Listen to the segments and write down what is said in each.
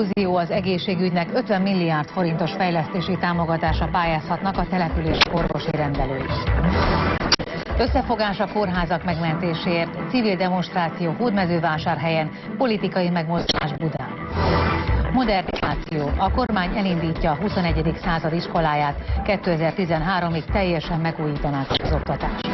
fúzió az egészségügynek 50 milliárd forintos fejlesztési támogatásra pályázhatnak a település orvosi rendelői. Összefogás a kórházak megmentéséért, civil demonstráció Hódmezővásárhelyen, politikai megmozdulás Budán. Modernizáció. A kormány elindítja a 21. század iskoláját, 2013-ig teljesen megújítanák az oktatást.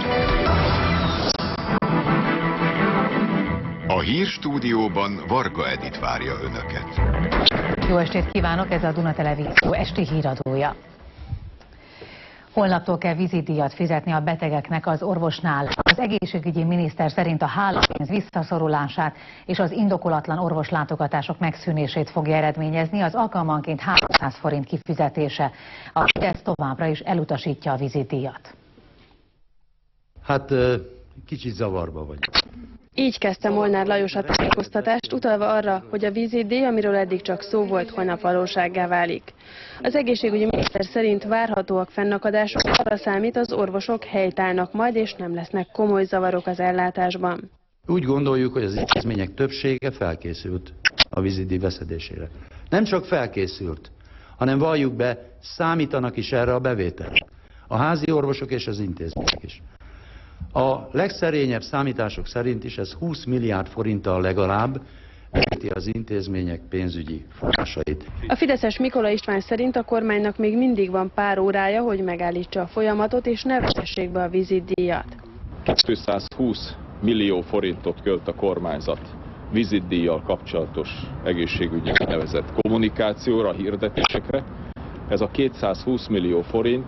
A hírstúdióban Varga Edit várja önöket. Jó estét kívánok, ez a Duna Televízió esti híradója. Holnaptól kell vízidíjat fizetni a betegeknek az orvosnál. Az egészségügyi miniszter szerint a hálapénz visszaszorulását és az indokolatlan orvoslátogatások megszűnését fogja eredményezni az alkalmanként 300 forint kifizetése. A Fidesz továbbra is elutasítja a vízidíjat. Hát kicsit zavarba vagy. Így kezdte Molnár Lajos a tájékoztatást, utalva arra, hogy a vízidíj, amiről eddig csak szó volt, holnap valósággá válik. Az egészségügyi miniszter szerint várhatóak fennakadások, arra számít, az orvosok helytállnak majd, és nem lesznek komoly zavarok az ellátásban. Úgy gondoljuk, hogy az intézmények többsége felkészült a vízidíj beszedésére. Nem csak felkészült, hanem valljuk be, számítanak is erre a bevételre. A házi orvosok és az intézmények is. A legszerényebb számítások szerint is ez 20 milliárd forinttal legalább véti az intézmények pénzügyi forrásait. A fideszes Mikola István szerint a kormánynak még mindig van pár órája, hogy megállítsa a folyamatot és ne vezessék be a vízidíjat. 220 millió forintot költ a kormányzat vízidíjjal kapcsolatos egészségügyi nevezett kommunikációra, hirdetésekre. Ez a 220 millió forint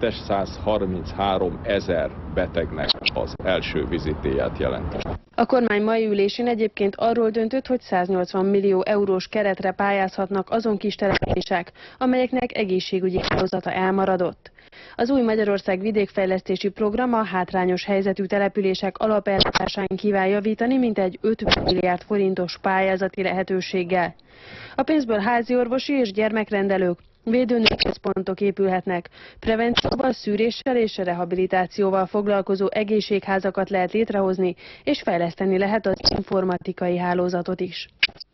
733 000 betegnek az első vízidíját jelenti. A kormány mai ülésén egyébként arról döntött, hogy 180 millió eurós keretre pályázhatnak azon kis települések, amelyeknek egészségügyi hálózata elmaradott. Az új Magyarország vidékfejlesztési program a hátrányos helyzetű települések alapellátásán kíván javítani mintegy 50 milliárd forintos pályázati lehetőséggel. A pénzből háziorvosi és gyermekrendelők, védőnőközpontok épülhetnek, prevencióval, szűréssel és rehabilitációval foglalkozó egészségházakat lehet létrehozni, és fejleszteni lehet az informatikai hálózatot is.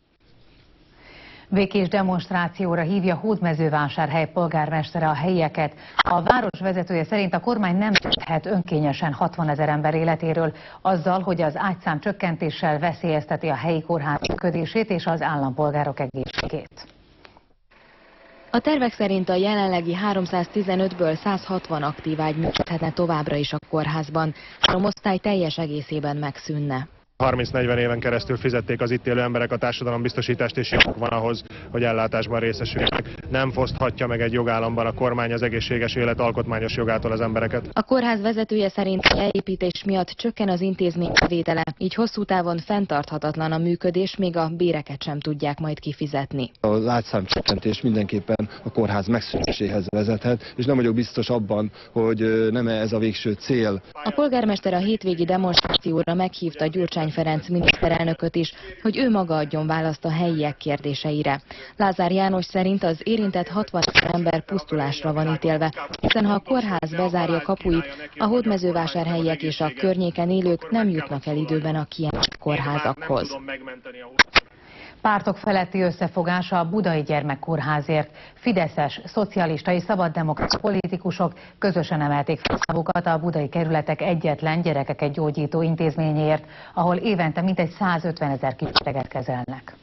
Békés demonstrációra hívja Hódmezővásárhely polgármestere a helyieket. A város vezetője szerint a kormány nem tehet önkényesen 60 000 ember életéről azzal, hogy az ágyszám csökkentéssel veszélyezteti a helyi kórház működését és az állampolgárok egészségét. A tervek szerint a jelenlegi 315-ből 160 aktív ágy működhetne továbbra is a kórházban. A osztály teljes egészében megszűnne. 30-40 éven keresztül fizették az itt élő emberek a társadalombiztosítást, és joguk van ahhoz, hogy ellátásban részesüljenek. Nem foszthatja meg egy jogállamban a kormány az egészséges élet alkotmányos jogától az embereket. A kórház vezetője szerint a leépítés miatt csökken az intézmény bevétele, így hosszú távon fenntarthatatlan a működés, még a béreket sem tudják majd kifizetni. Az ágyszámcsökkentés mindenképpen a kórház megszűnéséhez vezethet, és nem vagyok biztos abban, hogy nem ez a végső cél. A polgármester a hétvégi demonstrációra meghívta Gyurcsány Ferenc miniszterelnököt is, hogy ő maga adjon választ a helyiek kérdéseire. Lázár János szerint az érintett 60 000 ember pusztulásra van ítélve, hiszen ha a kórház bezárja kapuit, a hódmezővásárhelyiek és a környéken élők nem jutnak el időben a kiemelt kórházakhoz. Pártok feletti összefogása a Budai Gyermekkórházért. Fideszes, szocialista és szabaddemokrata politikusok közösen emelték fel szavukat a budai kerületek egyetlen gyerekeket gyógyító intézményéért, ahol évente mintegy 150 000 kisbeteget kezelnek.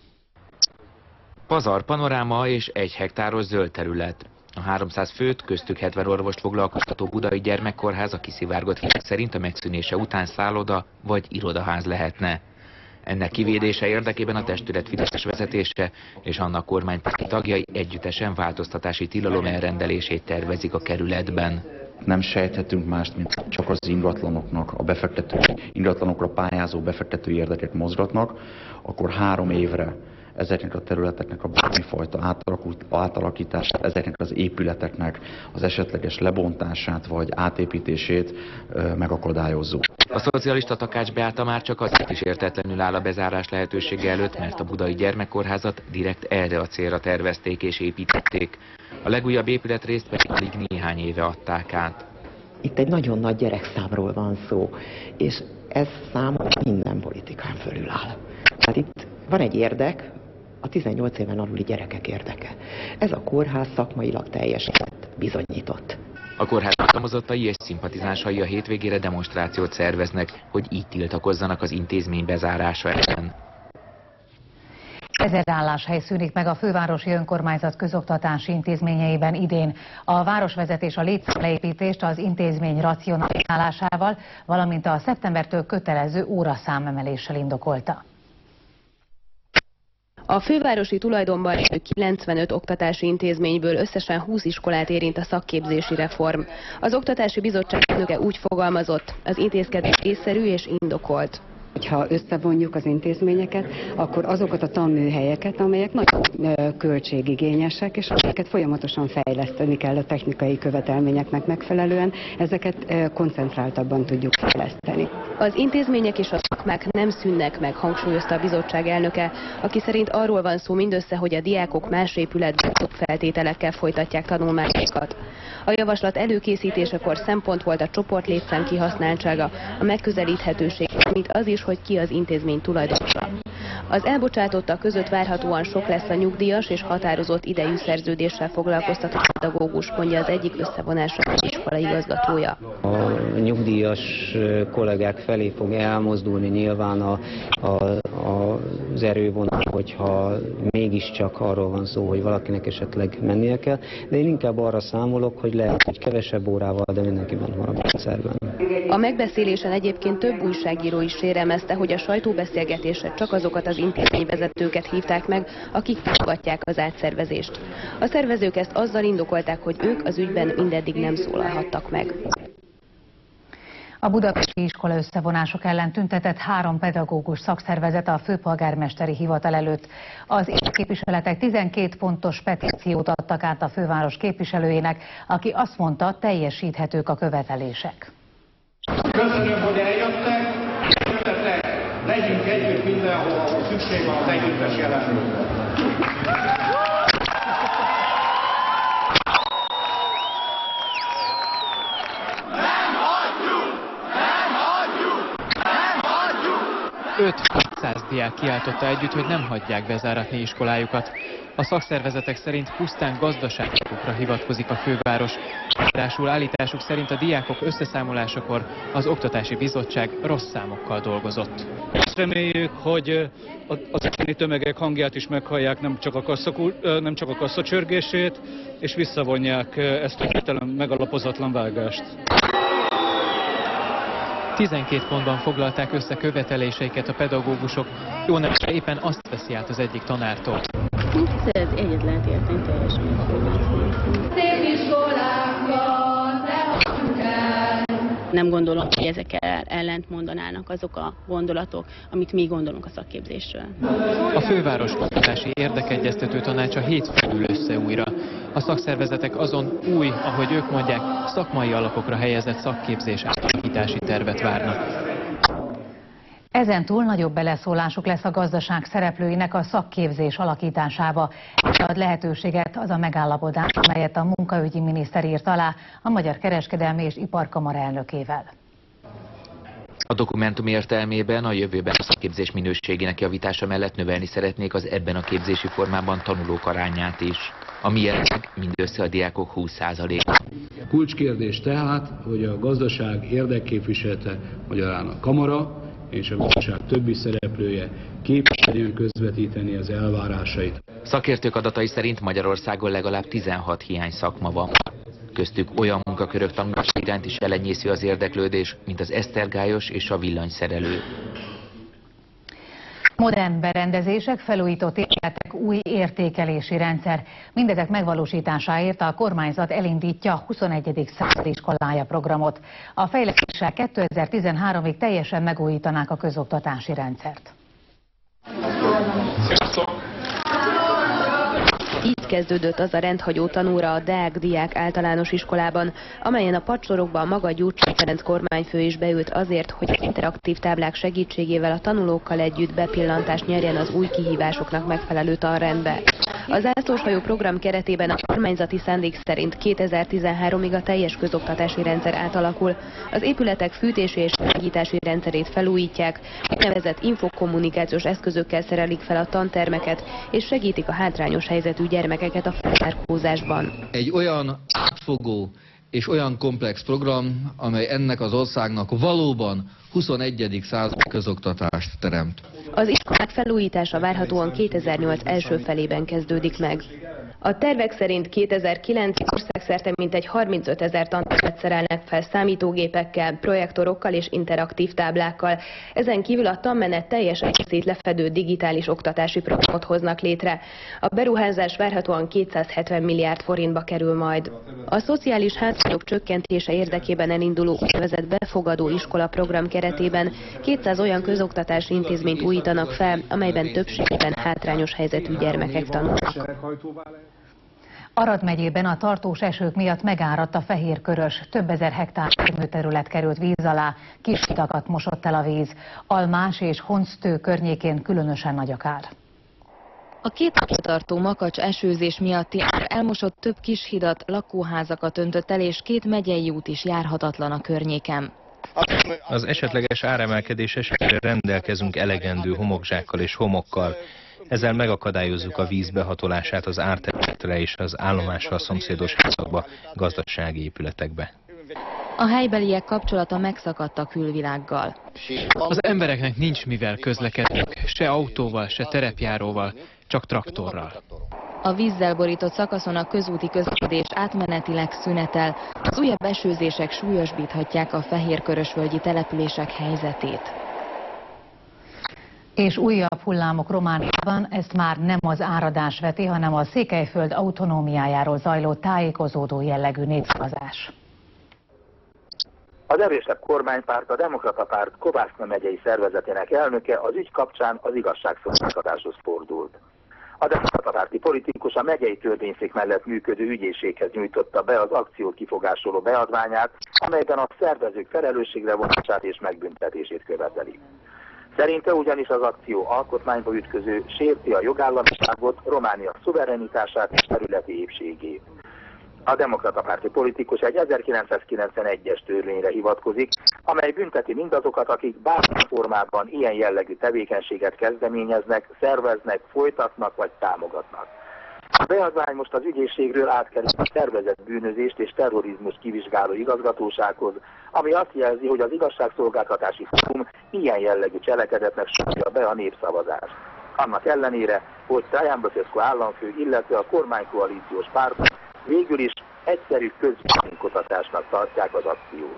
Pazar panoráma és 1 hektáros zöld terület. A 300 főt, köztük 70 orvost foglalkoztató Budai Gyermekkórház a kiszivárgott hírek szerint a megszűnése után szálloda vagy irodaház lehetne. Ennek kivédése érdekében a testület fideszes vezetése és annak kormánypárti tagjai együttesen változtatási tilalom elrendelését tervezik a kerületben. Nem sejthetünk mást, mint csak az ingatlanoknak, a ingatlanokra pályázó befektetői érdekek mozgatnak, akkor 3 évre ezeknek a területeknek a bármifajta átalakítását, ezeknek az épületeknek az esetleges lebontását vagy átépítését megakadályozzuk. A szocialista Takács Beáta már csak azért is értetlenül áll a bezárás lehetősége előtt, mert a Budai Gyermekkórházat direkt erre a célra tervezték és építették. A legújabb épületrészt pedig alig néhány éve adták át. Itt egy nagyon nagy gyerekszámról van szó, és ez számomra minden politikán fölül áll. Tehát itt van egy érdek, a 18 éven aluli gyerekek érdeke. Ez a kórház szakmailag teljesített, bizonyított. A kórház alkalmazottai és szimpatizánsai a hétvégére demonstrációt szerveznek, hogy így tiltakozzanak az intézmény bezárása ellen. 1000 álláshely szűnik meg a fővárosi önkormányzat közoktatási intézményeiben idén. A városvezetés a létszámleépítést az intézmény racionalizálásával, valamint a szeptembertől kötelező óraszámemeléssel indokolta. A fővárosi tulajdonban lévő 95 oktatási intézményből összesen 20 iskolát érint a szakképzési reform. Az Oktatási Bizottság elnöke úgy fogalmazott, az intézkedés észszerű és indokolt. Ha összevonjuk az intézményeket, akkor azokat a tanműhelyeket, amelyek nagyon költségigényesek, és amelyeket folyamatosan fejleszteni kell a technikai követelményeknek megfelelően, ezeket koncentráltabban tudjuk fejleszteni. Az intézmények és a szakmák nem szűnnek meg, hangsúlyozta a bizottság elnöke, aki szerint arról van szó mindössze, hogy a diákok más épületben jobb feltételekkel folytatják tanulmányaikat. A javaslat előkészítésekor szempont volt a csoportlétszám kihasználtsága, a megközelíthetőség, mint az is, hogy ki az intézmény tulajdonosa. Az elbocsátottak között várhatóan sok lesz a nyugdíjas és határozott idejű szerződéssel foglalkoztatott pedagógus, mondja az egyik összevonásra az iskola igazgatója. A nyugdíjas kollégák felé fog elmozdulni nyilván az erővonal, hogyha mégiscsak arról van szó, hogy valakinek esetleg mennie kell, de én inkább arra számolok, hogy lehet, hogy kevesebb órával, de mindenkiben van a rendszerben. A megbeszélésen egyébként több újságíró is sérelmezte, hogy a sajtóbeszélgetésre csak azokat az intézményvezetőket hívták meg, akik támogatják az átszervezést. A szervezők ezt azzal indokolták, hogy ők az ügyben mindeddig nem szólalhattak meg. A budapesti iskola összevonások ellen tüntetett 3 pedagógus szakszervezet a főpolgármesteri hivatal előtt. Az érdekképviseletek 12 pontos petíciót adtak át a főváros képviselőjének, aki azt mondta, teljesíthetők a követelések. Köszönöm, hogy eljöttek, legyünk együtt mindenhol, ahol szükség van az együttes jelenlétre. Nem hagyjuk! Nem hagyjuk! Nem hagyjuk! 5-600 diák kiáltotta együtt, hogy nem hagyják bezáratni iskolájukat. A szakszervezetek szerint pusztán gazdaságokra hivatkozik a főváros. Ráadásul állításuk szerint a diákok összeszámolásakor az Oktatási Bizottság rossz számokkal dolgozott. Azt reméljük, hogy az egyéni tömegek hangját is meghallják, nem csak a kasszacsörgését, és visszavonják ezt a hirtelen megalapozatlan vágást. 12 pontban foglalták össze követeléseiket a pedagógusok, jó nevére éppen azt veszi át az egyik tanártól. Ez egyet lehet érteni teljesen. Szép iskolákat ne hagyjuk el! Nem gondolom, hogy ezek ellent mondanának azok a gondolatok, amit mi gondolunk a szakképzésről. A főváros oktatási érdekegyeztető tanácsa hétfőn ül össze újra. A szakszervezetek azon új, ahogy ők mondják, szakmai alapokra helyezett szakképzés átalakítási tervet várnak. Ezen túl nagyobb beleszólásuk lesz a gazdaság szereplőinek a szakképzés alakításába. Ez ad lehetőséget az a megállapodás, amelyet a munkaügyi miniszter írt alá a Magyar Kereskedelmi és Iparkamara elnökével. A dokumentum értelmében a jövőben a szakképzés minőségének javítása mellett növelni szeretnék az ebben a képzési formában tanulók arányát is, ami jelenleg mindössze a diákok 20%-a. Kulcskérdés tehát, hogy a gazdaság érdekképviselete, magyarán a kamara és a gazdaság többi szereplője képes legyen közvetíteni az elvárásait. Szakértők adatai szerint Magyarországon legalább 16 hiány szakma van. Köztük olyan munkakörök tanulása iránt is elenyésző az érdeklődés, mint az esztergályos és a villanyszerelő. Modern berendezések, felújított épületek, új értékelési rendszer. Mindezek megvalósításáért a kormányzat elindítja a 21. századi iskolája programot. A fejlesztéssel 2013-ig teljesen megújítanák a közoktatási rendszert. Így kezdődött az a rendhagyó tanóra a Deák Diák Általános Iskolában, amelyen a padsorokban maga Gyurcsány Ferenc kormányfő is beült azért, hogy az interaktív táblák segítségével a tanulókkal együtt bepillantást nyerjen az új kihívásoknak megfelelő tanrendbe. A zászlóshajó program keretében a kormányzati szándék szerint 2013-ig a teljes közoktatási rendszer átalakul. Az épületek fűtési és világítási rendszerét felújítják, úgynevezett infokommunikációs eszközökkel szerelik fel a tantermeket, és segítik a hátrányos helyzetű gyermekeket a felzárkózásban. Egy olyan átfogó és olyan komplex program, amely ennek az országnak valóban 21. századi közoktatást teremt. Az iskolák felújítása várhatóan 2008 első felében kezdődik meg. A tervek szerint 2009-ig országszerte mintegy 35 000 tantermet szerelnek fel számítógépekkel, projektorokkal és interaktív táblákkal. Ezen kívül a tanmenet teljes egészét lefedő digitális oktatási programot hoznak létre. A beruházás várhatóan 270 milliárd forintba kerül majd. A szociális hátrányok csökkentése érdekében elinduló úgynevezett befogadó iskola program keretében 200 olyan közoktatási intézményt újítanak fel, amelyben többségében hátrányos helyzetű gyermekek tanulnak. Arad megyében a tartós esők miatt megáradt a fehérkörös, több ezer hektár termőterület került víz alá, kis hitakat mosott el a víz. Almás és Honctő környékén különösen nagy a kár. A 2 napja tartó makacs esőzés miatti ár elmosott több kis hidat, lakóházakat öntött el, és 2 megyei út is járhatatlan a környéken. Az esetleges áremelkedés esetére rendelkezünk elegendő homokzsákkal és homokkal. Ezzel megakadályozzuk a víz behatolását az árterületre és az állomással szomszédos házakba, gazdasági épületekbe. A helybeliek kapcsolata megszakadt a külvilággal. Az embereknek nincs mivel közlekedniük, se autóval, se terepjáróval, csak traktorral. A vízzel borított szakaszon a közúti közlekedés átmenetileg szünetel. Az újabb esőzések súlyosbíthatják a fehérkörösvölgyi települések helyzetét. És újabb hullámok Romániában, ezt már nem az áradás veti, hanem a Székelyföld autonómiájáról zajló tájékozódó jellegű népszavazás. Az erősebb kormánypárt, a Demokrata Párt Kovászna megyei szervezetének elnöke az ügy kapcsán az igazságszolgáltatáshoz fordult. A Demokrata Párti politikus a megyei törvényszék mellett működő ügyészséghez nyújtotta be az akciót kifogásoló beadványát, amelyben a szervezők felelősségre vonását és megbüntetését követeli. Szerinte ugyanis az akció alkotmányba ütköző, sérti a jogállamiságot, Románia szuverenitását és területi épségét. A Demokrata Párti politikus egy 1991-es törvényre hivatkozik, amely bünteti mindazokat, akik bármilyen formában ilyen jellegű tevékenységet kezdeményeznek, szerveznek, folytatnak vagy támogatnak. A beadvány most az ügyészségről átkerül a szervezett bűnözést és terrorizmus kivizsgáló igazgatósághoz, ami azt jelzi, hogy az igazságszolgáltatási fórum ilyen jellegű cselekedetnek sorolja be a népszavazást. Annak ellenére, hogy Traian Băsescu államfő, illetve a kormánykoalíciós pártok végül is egyszerű közvéleménykutatásnak tartják az akciót.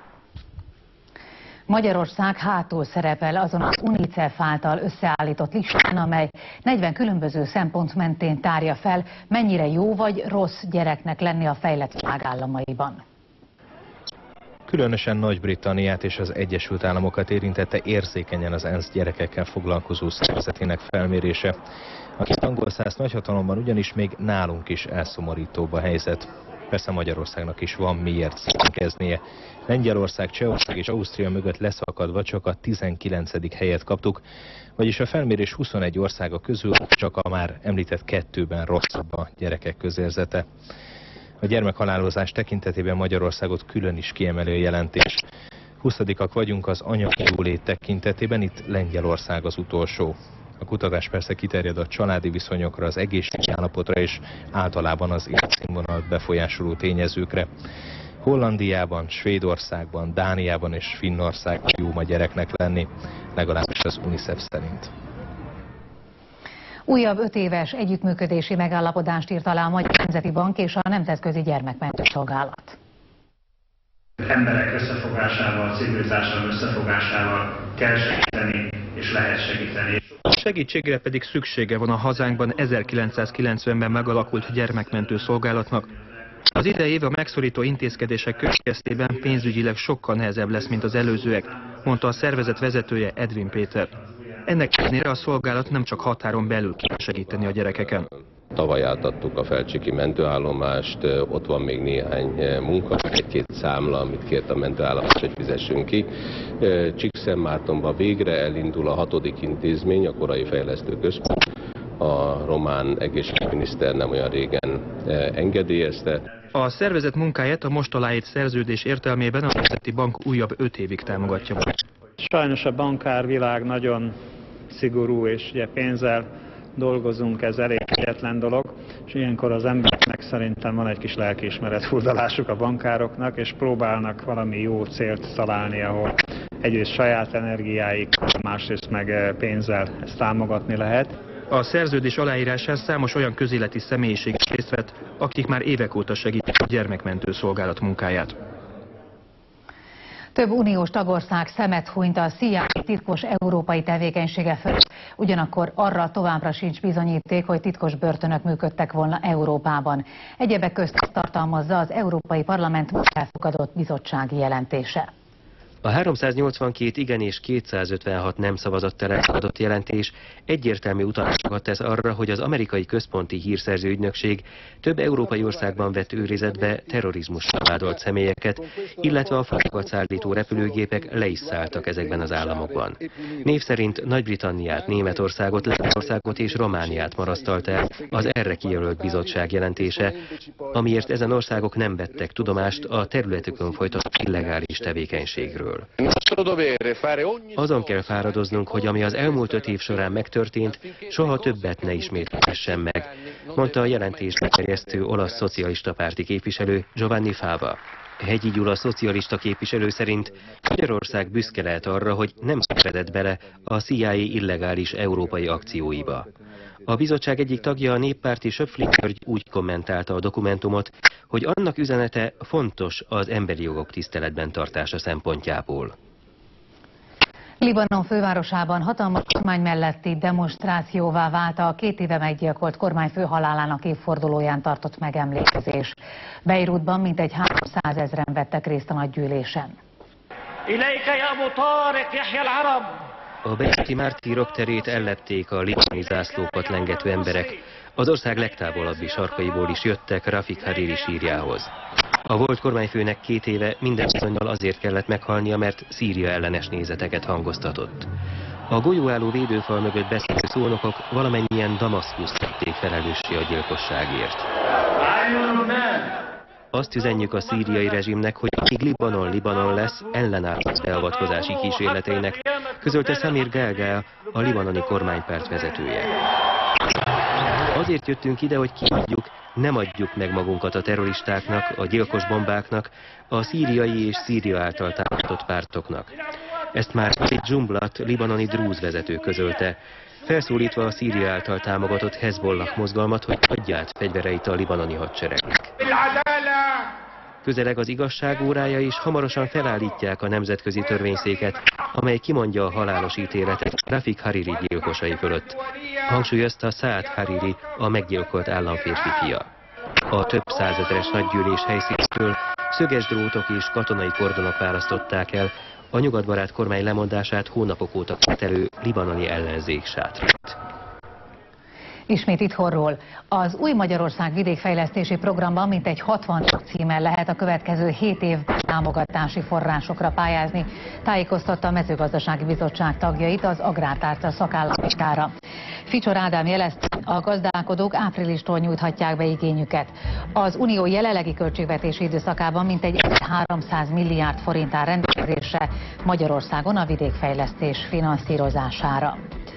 Magyarország hátul szerepel azon az UNICEF által összeállított listán, amely 40 különböző szempont mentén tárja fel, mennyire jó vagy rossz gyereknek lenni a fejlett világ államaiban. Különösen Nagy-Britanniát és az Egyesült Államokat érintette érzékenyen az ENSZ gyerekekkel foglalkozó szervezetének felmérése. A két angol száz nagyhatalomban ugyanis még nálunk is elszomorítóbb a helyzet. Persze Magyarországnak is van miért szégyenkeznie. Lengyelország, Csehország és Ausztria mögött leszakadva csak a 19. helyet kaptuk, vagyis a felmérés 21 országa közül csak a már említett 2-ben rosszabb a gyerekek közérzete. A gyermekhalálozás tekintetében Magyarországot külön is kiemeli a jelentés. 20-ak vagyunk az anyagi jólét tekintetében, itt Lengyelország az utolsó. A kutatás persze kiterjed a családi viszonyokra, az egészségi állapotra és általában az életszínvonalat befolyásoló tényezőkre. Hollandiában, Svédországban, Dániában és Finnországban jó a gyereknek lenni, legalábbis az UNICEF szerint. Újabb 5 éves együttműködési megállapodást írt alá a Magyar Nemzeti Bank és a Nemzetközi Gyermekmentő Szolgálat. Emberek összefogásával, civil társadalom összefogásával kell segíteni és lehet segíteni. A segítségre pedig szüksége van a hazánkban 1990-ben megalakult gyermekmentő szolgálatnak. Az idei év a megszorító intézkedések következtében pénzügyileg sokkal nehezebb lesz, mint az előzőek, mondta a szervezet vezetője, Edvin Péter. Ennek ellenére a szolgálat nem csak határon belül kell segíteni a gyerekeken. Tavaly átadtuk a felcsiki mentőállomást, ott van még néhány munka, egy-két számla, amit kért a mentőállomás, hogy fizessünk ki. Csíkszentmártonban végre elindul a 6. intézmény, a korai fejlesztő központ, a román egészségügyminiszter nem olyan régen engedélyezte. A szervezet munkáját a most aláírt szerződés értelmében a Nemzeti Bank újabb 5 évig támogatja. Sajnos a bankárvilág nagyon szigorú, és ugye pénzzel dolgozunk, ez elég kegyetlen dolog, és ilyenkor az embereknek szerintem van egy kis lelkiismeret-furdalásuk a bankároknak, és próbálnak valami jó célt találni, ahol egyrészt saját energiáik, másrészt meg pénzzel ezt támogatni lehet. A szerződés aláírásán számos olyan közéleti személyiség is részt vett, akik már évek óta segítik a gyermekmentő szolgálat munkáját. Több uniós tagország szemet hunyt a CIA titkos európai tevékenysége fölött, ugyanakkor arra továbbra sincs bizonyíték, hogy titkos börtönök működtek volna Európában. Egyebek közt tartalmazza az Európai Parlament most elfogadott bizottsági jelentése. A 382 igen és 256 nem szavazattal elfogadott jelentés egyértelmű utalásokat tesz arra, hogy az amerikai központi hírszerző ügynökség több európai országban vett őrizetbe terrorizmussal vádolt személyeket, illetve a fajokat szállító repülőgépek le is szálltak ezekben az államokban. Név szerint Nagy-Britanniát, Németországot, Lengyelországot és Romániát marasztalt el az erre kijelölt bizottság jelentése, amiért ezen országok nem vettek tudomást a területükön folytatott illegális tevékenységről. Azon kell fáradoznunk, hogy ami az elmúlt 5 év során megtörtént, soha többet ne ismétlődhessen meg, mondta a jelentésbe terjesztő olasz szocialista párti képviselő Giovanni Fava. Hegyi Gyula szocialista képviselő szerint Magyarország büszke lehet arra, hogy nem keveredett bele a CIA illegális európai akcióiba. A bizottság egyik tagja, a néppárti Söpflin György úgy kommentálta a dokumentumot, hogy annak üzenete fontos az emberi jogok tiszteletben tartása szempontjából. Libanon fővárosában hatalmas kormány melletti demonstrációvá vált a 2 éve meggyilkolt kormányfő halálának évfordulóján tartott megemlékezés. Beirutban mintegy 300 000-en vettek részt a nagygyűlésen. A beiruti mártírok terét ellepték a libanoni zászlókat lengető emberek. Az ország legtávolabbi sarkaiból is jöttek Rafik Hariri sírjához. A volt kormányfőnek 2 éve minden bizonnyal azért kellett meghalnia, mert Szíria ellenes nézeteket hangoztatott. A golyóálló védőfal mögött beszélő szónokok valamennyien Damaszkuszt tették felelőssé a gyilkosságért. Azt üzenjük a szíriai rezsimnek, hogy amíg Libanon lesz, ellenáll a beavatkozási kísérleteinek, közölte Samir Gelgel, a libanoni kormánypárt vezetője. Azért jöttünk ide, hogy kiadjuk, nem adjuk meg magunkat a terroristáknak, a gyilkos bombáknak, a szíriai és Szíria által támogatott pártoknak. Ezt már egy Jumblat, libanoni drúz vezető közölte, felszólítva a Szíria által támogatott Hezbollah mozgalmat, hogy adja át fegyvereit a libanoni hadseregnek. Közeleg az igazság órája, és hamarosan felállítják a nemzetközi törvényszéket, amely kimondja a halálos ítéletet Rafik Hariri gyilkosai fölött. Hangsúlyozta Saad Hariri, a meggyilkolt államférfi fia. A több százezeres nagygyűlés helyszínéről szöges drótok és katonai kordonok választották el a nyugatbarát kormány lemondását hónapok óta követelő libanoni ellenzék sátrát. Ismét itthonról. Az Új Magyarország vidékfejlesztési programban mintegy 60 címen lehet a következő 7 évben támogatási forrásokra pályázni, tájékoztatta a Mezőgazdasági Bizottság tagjait az Agrártárca szakállapítára. Ficsor Ádám jelezte, a gazdálkodók áprilistól nyújthatják be igényüket. Az Unió jelenlegi költségvetési időszakában mintegy 300 milliárd forint áll rendelkezésre Magyarországon a vidékfejlesztés finanszírozására.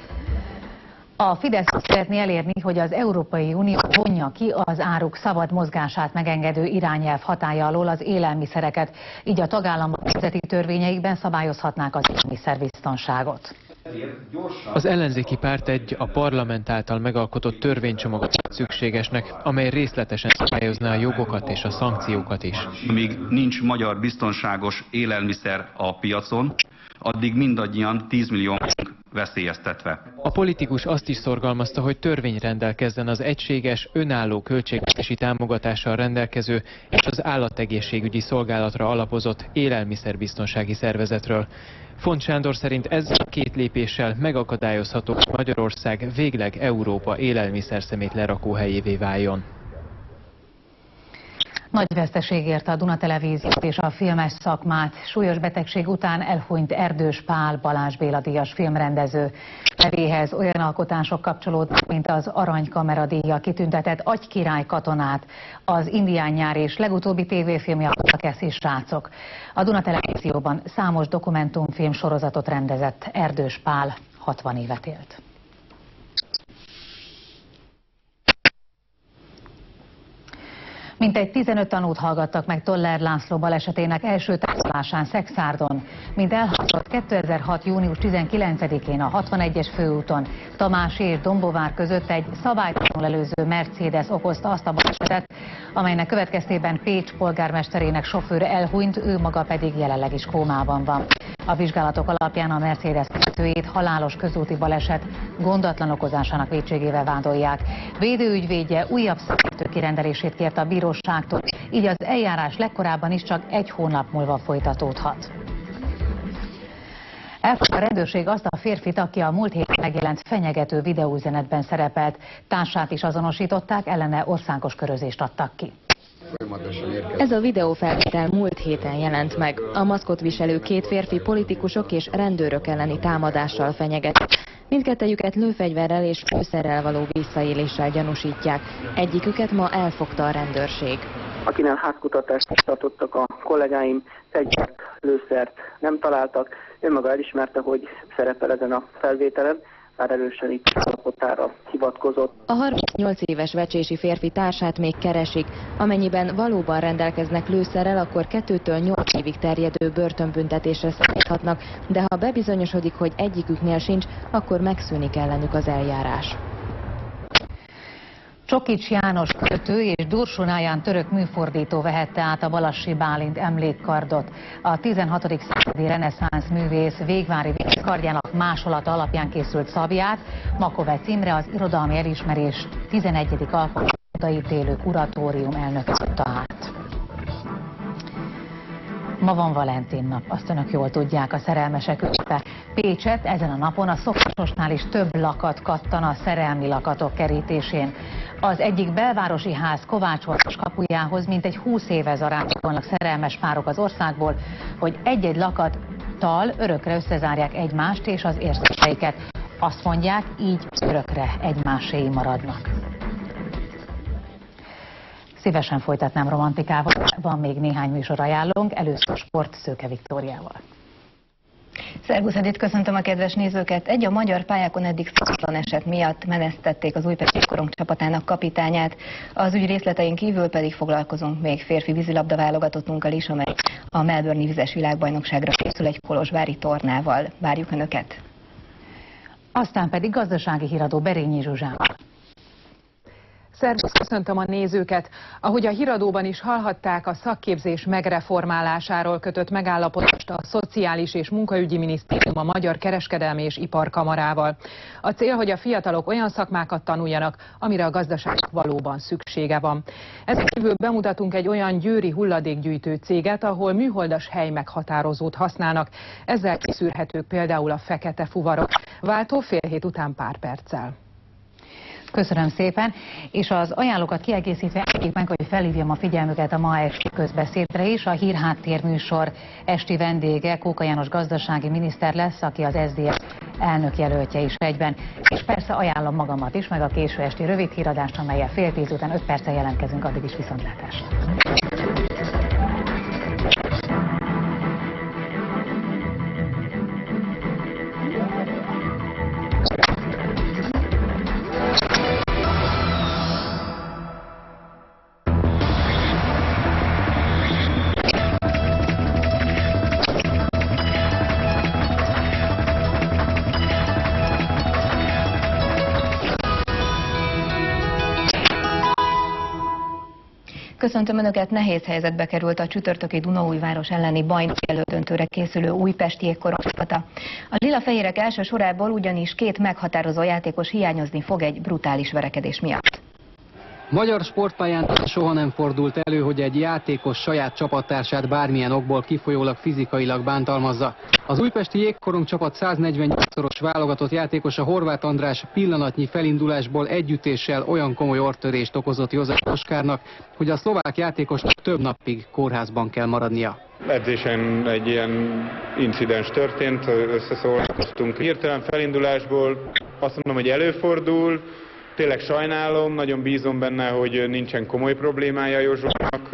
A Fidesz szeretné elérni, hogy az Európai Unió vonja ki az áruk szabad mozgását megengedő irányelv hatálya alól az élelmiszereket, így a tagállamok nemzeti törvényeikben szabályozhatnák az élelmiszerbiztonságot. Az ellenzéki párt a parlament által megalkotott törvénycsomagot szükségesnek, amely részletesen szabályozná a jogokat és a szankciókat is. Míg nincs magyar biztonságos élelmiszer a piacon, addig mindannyian 10 millió veszélyeztetve. A politikus azt is szorgalmazta, hogy törvény rendelkezzen az egységes, önálló költségvetési támogatással rendelkező és az állategészségügyi szolgálatra alapozott élelmiszerbiztonsági szervezetről. Font Sándor szerint ezzel a 2 lépéssel megakadályozható, hogy Magyarország végleg Európa élelmiszerszemét lerakóhelyévé váljon. Nagy veszteség érte a Duna Televíziót és a filmes szakmát. Súlyos betegség után elhunyt Erdős Pál, Balázs Béla díjas filmrendező. nevéhez olyan alkotások kapcsolódnak, mint az Aranykamera díjjal kitüntetett Agykirály katonát, az Indián nyár és legutóbbi tévéfilmje a Takeszi srácok. A Duna Televízióban számos dokumentumfilm sorozatot rendezett Erdős Pál 60 évet élt. Mintegy 15 tanút hallgattak meg Toller László balesetének első tárgyalásán Szexárdon. Mint elhangzott, 2006. június 19-én a 61-es főúton Tamási és Dombóvár között egy szabálytalanul előző Mercedes okozta azt a balesetet, amelynek következtében Pécs polgármesterének sofőre elhunyt, ő maga pedig jelenleg is kómában van. A vizsgálatok alapján a Mercedes vezetőjét halálos közúti baleset gondatlan okozásának vétségével vádolják. Védőügyvédje újabb szakértő kirendelését kért a bíróságtól, így az eljárás legkorábban is csak egy hónap múlva folytatódhat. Elfogta a rendőrség azt a férfit, aki a múlt héten megjelent fenyegető videóüzenetben szerepelt. Társát is azonosították, ellene országos körözést adtak ki. Ez a videófelvétel múlt héten jelent meg. A maszkot viselő két férfi politikusok és rendőrök elleni támadással fenyeget. Mindkettejüket lőfegyverrel és fűszerrel való visszaéléssel gyanúsítják. Egyiküket ma elfogta a rendőrség. Akinél házkutatást tartottak a kollégáim, fegyvert, lőszert nem találtak. Ő maga elismerte, hogy szerepel ezen a felvételen, már erősen itt állapotára hivatkozott. A 38 éves vecsési férfi társát még keresik. Amennyiben valóban rendelkeznek lőszerrel, akkor 2-től 8 évig terjedő börtönbüntetésre számíthatnak, de ha bebizonyosodik, hogy egyiküknél sincs, akkor megszűnik ellenük az eljárás. Csokics János költő és Dursun Áján török műfordító vehette át a Balassi Bálint emlékkardot. A 16. századi reneszánsz művész Végvári kardjának másolata alapján készült szabját Makovec Imre, az irodalmi elismerés 11. alkalommal odaítélő kuratórium elnöke adta át. Ma van Valentin nap, azt önök jól tudják, a szerelmesek ünnepe. Pécset ezen a napon a szokásosnál is több lakat kattan a szerelmi lakatok kerítésén. Az egyik belvárosi ház Kovács kapujához mintegy 20 éve zarándokolnak szerelmes párok az országból, hogy egy-egy lakattal örökre összezárják egymást és az érzéseiket. Azt mondják, így örökre egymáséi maradnak. Szívesen folytatnám romantikával, van még néhány műsor ajánlónk, először sport Szőke Viktóriával. Szervusz Edith, köszöntöm a kedves nézőket! A magyar pályákon eddig szokatlan eset miatt menesztették az Újpesti Korong csapatának kapitányát. Az ügy részletein kívül pedig foglalkozunk még férfi vízilabda válogatottunkkal is, amely a Melbourne-i vizes világbajnokságra készül egy kolozsvári tornával. Várjuk Önöket! Aztán pedig gazdasági híradó Berényi Zsuzsával. Szervusz, köszöntöm a nézőket! Ahogy a híradóban is hallhatták, a szakképzés megreformálásáról kötött megállapodást a Szociális és Munkaügyi Minisztérium a Magyar Kereskedelmi és Iparkamarával. A cél, hogy a fiatalok olyan szakmákat tanuljanak, amire a gazdaságnak valóban szüksége van. Ezen kívül bemutatunk egy olyan győri hulladékgyűjtő céget, ahol műholdas helymeghatározót használnak. Ezzel kiszűrhetők például a fekete fuvarok. Váltó fél hét után pár perccel. Köszönöm szépen, és az ajánlókat kiegészítve engedjék meg, hogy felhívjam a figyelmüket a ma esti közbeszédre is. A Hírháttér műsor esti vendége Kóka János gazdasági miniszter lesz, aki az SZDSZ elnökjelöltje is egyben. És persze ajánlom magamat is, meg a késő esti rövid híradást, amellyel 9:30 után 5 perccel jelentkezünk, addig is viszontlátásra. Köszöntöm Önöket, nehéz helyzetbe került a csütörtöki Dunaújváros elleni bajnoki elődöntőre készülő Újpesti Jégkorong csapata. A lila-fehérek első sorából ugyanis 2 meghatározó játékos hiányozni fog egy brutális verekedés miatt. Magyar sportpályán soha nem fordult elő, hogy egy játékos saját csapattársát bármilyen okból kifolyólag fizikailag bántalmazza. Az újpesti Jégkorong csapat 148-szoros válogatott játékosa Horváth András pillanatnyi felindulásból együttéssel olyan komoly orrtörést okozott József Oskárnak, hogy a szlovák játékosnak több napig kórházban kell maradnia. Edzésen egy ilyen incidens történt, összeszólalkoztunk. Hirtelen felindulásból azt mondom, hogy előfordul. Tényleg sajnálom, nagyon bízom benne, hogy nincsen komoly problémája Józsónak,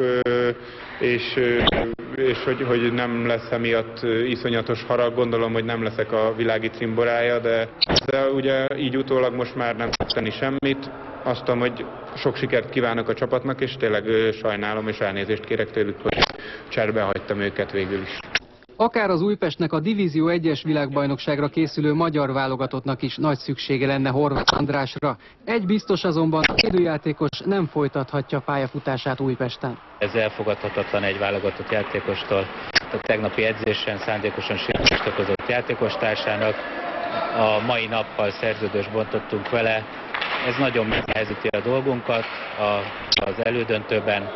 és hogy nem lesz emiatt iszonyatos harag. Gondolom, hogy nem leszek a világi cimborája, de ugye így utólag most már nem tudok tenni semmit. Azt tudom, hogy sok sikert kívánok a csapatnak, és tényleg sajnálom, és elnézést kérek tőlük, hogy cserbe hagytam őket végül is. Akár az Újpestnek a Divízió 1-es világbajnokságra készülő magyar válogatottnak is nagy szüksége lenne Horváth Andrásra. Egy biztos azonban, a védőjátékos nem folytathatja pályafutását Újpesten. Ez elfogadhatatlan egy válogatott játékostól. A tegnapi edzésen szándékosan sérülést okozott játékostársának. A mai nappal szerződést bontottunk vele. Ez nagyon megnehezíti a dolgunkat az elődöntőben.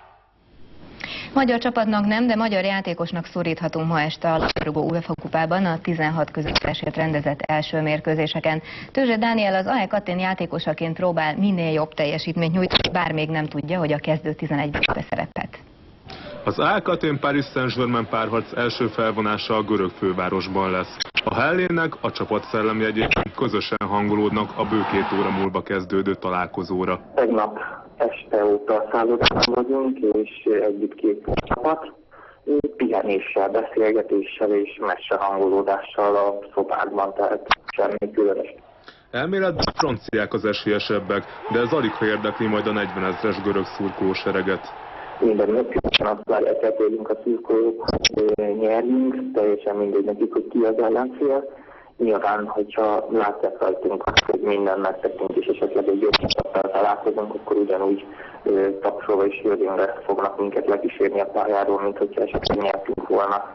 Magyar csapatnak nem, de magyar játékosnak szoríthatunk ma este a labdarúgó UEFA kupában a 16 közöttesért rendezett első mérkőzéseken. Tőzse Dániel az AEK Athén játékosaként próbál minél jobb teljesítményt nyújtani, bár még nem tudja, hogy a kezdő 11-ben beszerepelt. Az AEK Athén Paris Saint-Germain párharc első felvonása a görög fővárosban lesz. A Hellének a csapat szellemjegyében közösen hangolódnak a bő 2 óra múlva kezdődő találkozóra. Tegnap este óta szállodában vagyunk, és együtt készül a csapat. Pihenéssel, beszélgetéssel és mesehangolódással a szobákban, tehát semmi különös. Elméletben franciák az esélyesebbek, de ez alig ha érdekli majd a 40 000-es görög szurkolósereget. Minden meccsben azt várják el tőlünk a szurkolók, hogy nyerjünk, teljesen mindegy nekik, hogy ki az ellenfél. Nyilván, hogyha látják rajtunk, hogy mindent megtettünk, és esetleg egy jobb csapattal találkozunk, akkor ugyanúgy tapsolva és jövőre fognak minket lekísérni a pályáról, mint hogyha esetleg nyertünk volna.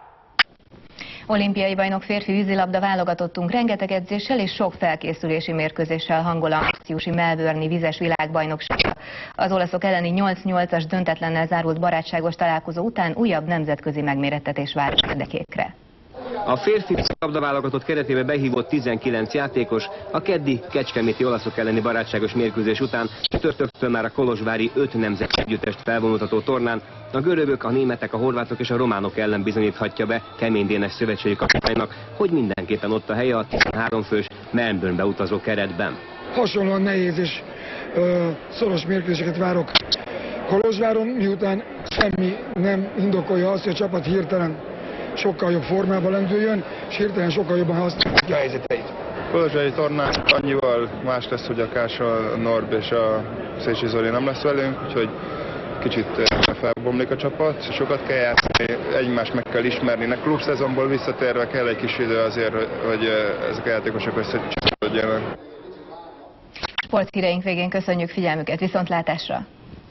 Olimpiai bajnok férfi vízilabda válogatottunk rengeteg edzéssel és sok felkészülési mérkőzéssel hangol a márciusi Melbourne-i vizes világbajnokságra. Az olaszok elleni 8-8-as döntetlennel zárult barátságos találkozó után újabb nemzetközi megmérettetés vár érdekékre. A férfi labdaválogatott keretében behívott 19 játékos a keddi kecskeméti olaszok elleni barátságos mérkőzés után csütörtöktől már a kolozsvári 5 nemzeti együttest felvonultató tornán a görögök, a németek, a horvátok és a románok ellen bizonyíthatja be Kemény Dénes szövetségi kapitánynak, hogy mindenképpen ott a helye a 13 fős Melbourne-be utazó keretben. Hasonlóan nehéz és szoros mérkőzéseket várok Kolozsváron, miután semmi nem indokolja azt, hogy a csapat hirtelen sokkal jobb formában lendüljön, és hirtelen sokkal jobban használja a helyzeteit. Kolozsvári tornán annyival más lesz, hogy a Kása, a Norb és a Szécsi Zoli nem lesz velünk, úgyhogy kicsit felbomlik a csapat, sokat kell játszani, egymást meg kell ismerni. A klubszezonból visszatérve kell egy kis idő azért, hogy ezek a játékosok összecsapódjanak. Sporthíreink végén köszönjük figyelmüket, viszontlátásra!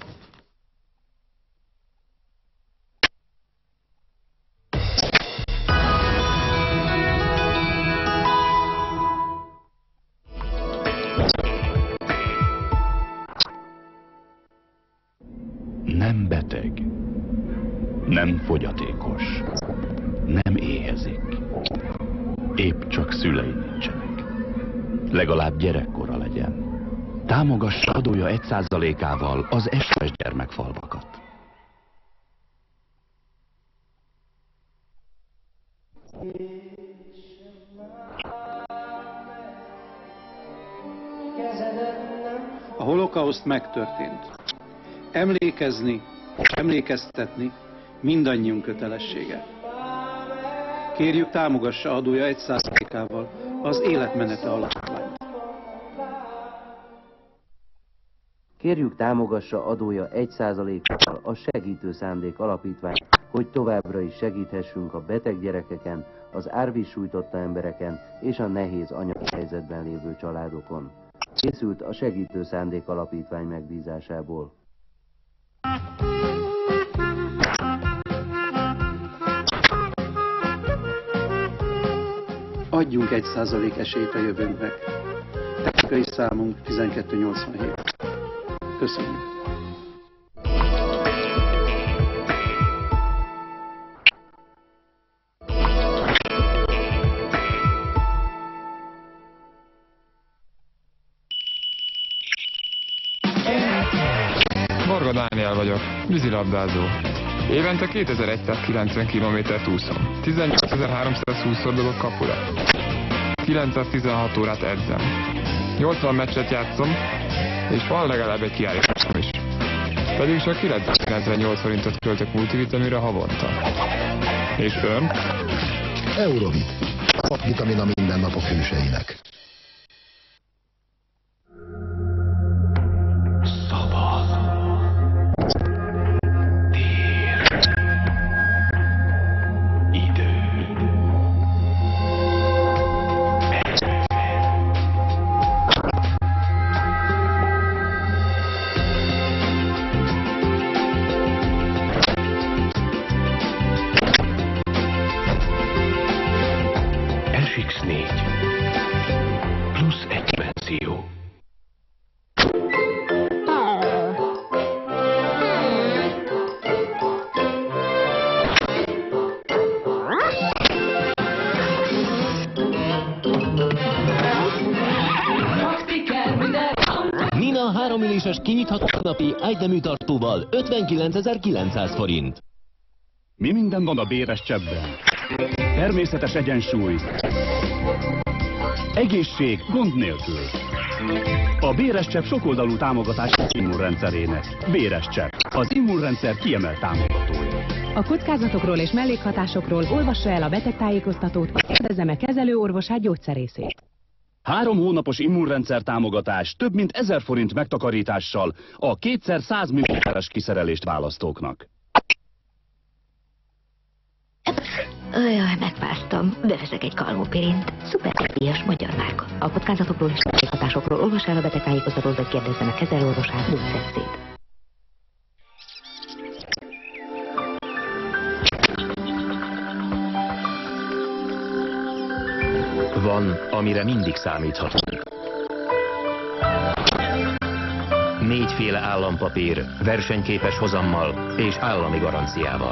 Nem beteg, nem fogyatékos, nem éhezik, épp csak szülei nincsenek. Legalább gyerekkora legyen. Támogassa adója 1%-ával az SOS gyermekfalvakat. A holokauszt megtörtént. Emlékezni, emlékeztetni mindannyiunk kötelessége. Kérjük, támogassa adója 1%-ával az Életmenete Alapítványt. Kérjük, támogassa adója 1%-ával a Segítő Szándék Alapítványt, hogy továbbra is segíthessünk a beteg gyerekeken, az árvíz sújtotta embereken és a nehéz anyagi helyzetben lévő családokon. Készült a Segítő Szándék Alapítvány megbízásából. Adjunk 1% esélyt a jövőnknek. Technikai számunk 1287. Köszönjük! Varga Dániel vagyok, vízilabdázó. Évente 2190 kilométert úszom. 18320-szor dobok kapura. 916 órát edzem. 80 meccset játszom, és van legalább egy kiállításom is. Pedig csak 998 forintot költök multivitaminra havonta. És ön? Eurovit. Vitamin a mindennapok hőseinek. FX4 plusz egy penzió. Nina 3 millises kinyitható napi ágynemű tartóval 59.900 forint. Mi minden van a béres cseppben? Természetes egyensúly. Egészség gond nélkül. A béres csepp sokoldalú támogatás az immunrendszerének. Béres csepp, az immunrendszer kiemelt támogatója. A kockázatokról és mellékhatásokról olvassa el a betegtájékoztatót, vagy kérdezze meg kezelőorvosát, gyógyszerészét. 3 hónapos immunrendszer támogatás több mint 1000 forint megtakarítással a 2x100 ml kiszerelést választóknak. Jaj, megfáztam. Beveszek egy kalmopirint. Szuperpíjas magyar márka. A kockázatokról és mellékhatásokról olvas el a betegtájékoztatót, vagy kérdezze meg kezelőorvosát, gyógyszerészét. Van, amire mindig számíthatunk. 4 féle állampapír, versenyképes hozammal és állami garanciával.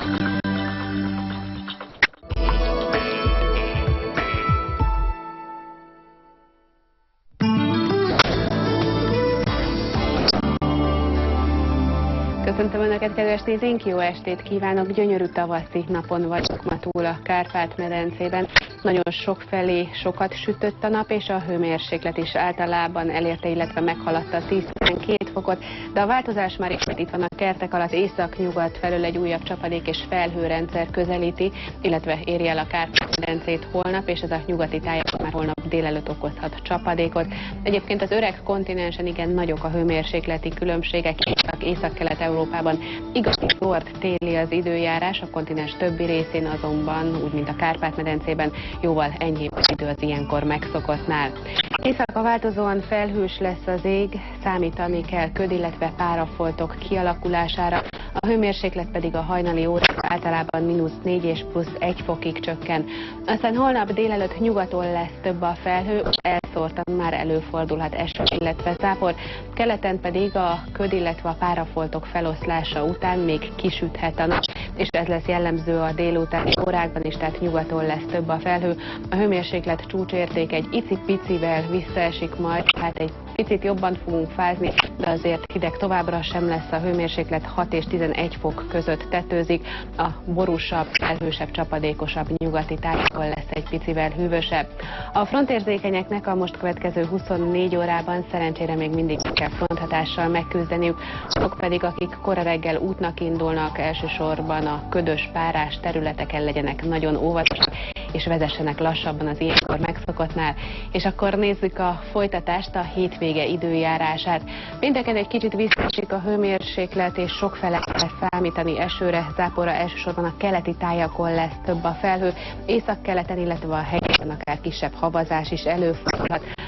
Köszöntöm Önöket, kedves nézőink, jó estét kívánok! Gyönyörű tavaszi napon vagyok ma túl a Kárpát-medencében. Nagyon sokfelé sokat sütött a nap, és a hőmérséklet is általában elérte, illetve meghaladta a 10-12 fokot, de a változás már ismét itt van a kertek alatt, észak-nyugat felől egy újabb csapadék és felhőrendszer közelíti, illetve éri el a Kárpát-medencét holnap, és ez a nyugati tájakon már holnap délelőtt okozhat csapadékot. Egyébként az öreg kontinensen igen nagyok a hőmérsékleti különbségek, Észak-Kelet-Európában igazi zord téli az időjárás, a kontinens többi részén azonban, úgy mint a Kárpát-medencében, jóval enyhébb az idő az ilyenkor megszokottnál. Éjszaka változóan felhős lesz az ég, számítani kell köd, illetve párafoltok kialakulására, a hőmérséklet pedig a hajnali órákban általában -4 és +1 fokig csökken. Aztán holnap délelőtt nyugaton lesz több a felhő, elszórtan már előfordulhat eső, illetve zápor, keleten pedig a köd, illetve a párafoltok feloszlása után még kisüthet a nap, és ez lesz jellemző a délutáni órákban is, tehát nyugaton lesz több a felhő. A hőmérséklet csúcsérték egy icipicivel visszaesik majd, hát egy picit jobban fogunk fázni, de azért hideg továbbra sem lesz, a hőmérséklet 6 és 11 fok között tetőzik, a borúsabb, felhősebb, csapadékosabb nyugati tájakon lesz egy picivel hűvösebb. A frontérzékenyeknek a most következő 24 órában szerencsére még mindig kell fronthatással megküzdeniük, azok pedig, akik kora reggel útnak indulnak, elsősorban a ködös, párás területeken legyenek nagyon óvatosak, és vezessenek lassabban az ilyenkor megszokottnál. És akkor nézzük a folytatást, a hétvége időjárását. Pénteken egy kicsit visszaesik a hőmérséklet, és sokfele kell számítani esőre, záporra, elsősorban a keleti tájakon lesz több a felhő, északkeleten, illetve a hegyeken akár kisebb havazás is előfordulhat.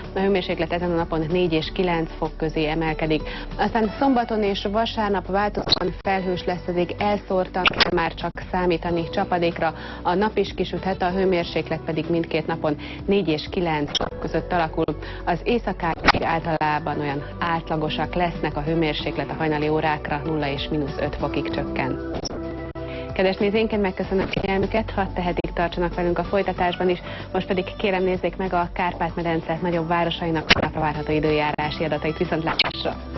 a hőmérséklet ezen a napon 4 és 9 fok közé emelkedik. Aztán szombaton és vasárnap változóan felhős lesz az ég, elszórtan kell már csak számítani csapadékra. A nap is kisüthet, a hőmérséklet pedig mindkét napon 4 és 9 fok között alakul. Az éjszakák általában olyan átlagosak lesznek, a hőmérséklet a hajnali órákra 0 és -5 fokig csökken. Kedves nézőinket, megköszönöm a figyelmüket, ha tehetik, tartsanak velünk a folytatásban is. Most pedig kérem, nézzék meg a Kárpát-medence nagyobb városainak napra várható időjárási adatait. Viszontlátásra!